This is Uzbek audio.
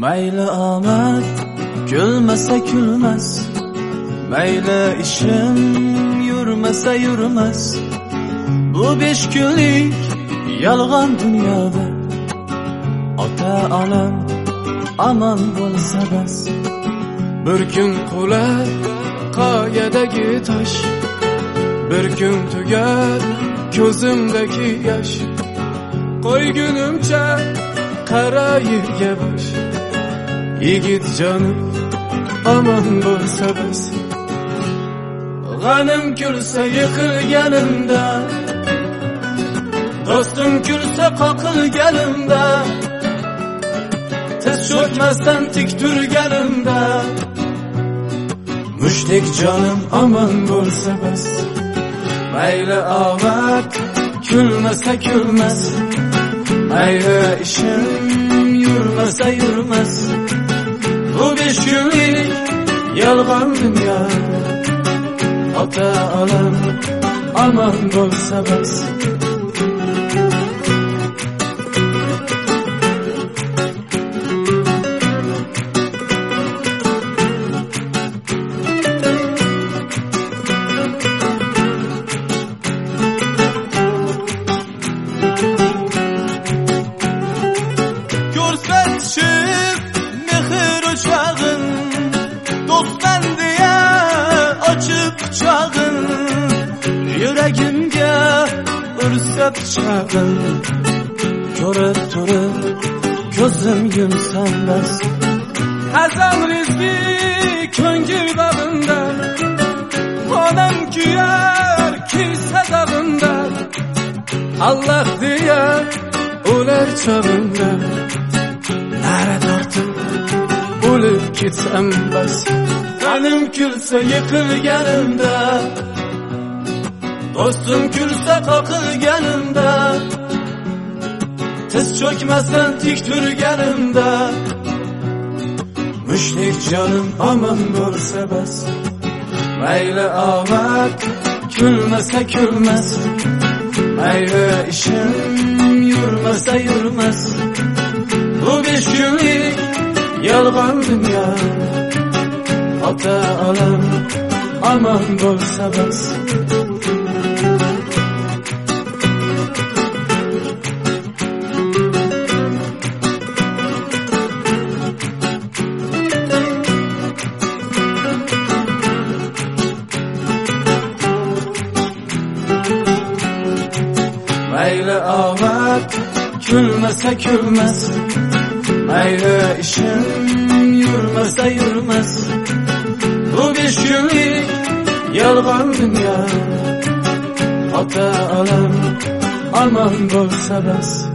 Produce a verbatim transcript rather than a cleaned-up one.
Mayli omad kulmasa kulmas, mayli ishim yurmasa yurmas, bu besh kunlik yolg'on dunyoda ota onam aman bo'lsa bas. Bir kun qular qoyadagi tosh, bir kun tugar ko'zimdagi yosh. Qo'ygunimcha qara yerga bosh, yigit jonim aman bo'lsa bas. G'anim kulsa yiqilganimda, do'stim kulsa qoqilganimda, tiz cho'kmasdan tik turganimda, mushtdek jonim aman bo'lsa bas. Mayli omad kulmasa kulmas, mayli ishim yurmasa yurmas, bu besh kunlik yolg'on dunyoda ota onam aman bo'lsa bas. Ko'rsatishib mehr o'chog'in, do'stman deya ochib quchog'in, yuragimga ursa pichog'in, ko'rib turib ko'zim yumsam bas. Azam rizqi ko'ngil bag'inda, onam kuyar kiysa dag'inda, Allah deya o'lar chog'imda, nara tortib o'lib ketsam bas. G'anim kulsa yiqilganimda, do'stim kulsa qoqilganimda, tiz cho'kmasdan tik turganimda, mushtdek jonim aman bo'lsa bas. Mayli omad kulmasa kulmas, mayli ishim yurmasa yurmas, bu besh kunlik yolg'on dunyo ota onam aman bo'lsa bas. Mayli omad kulmasa kulmas, mayli ishim yurmasa yurmas, bu besh kunlik yolg'on dunyo ota onam aman bo'lsa bas.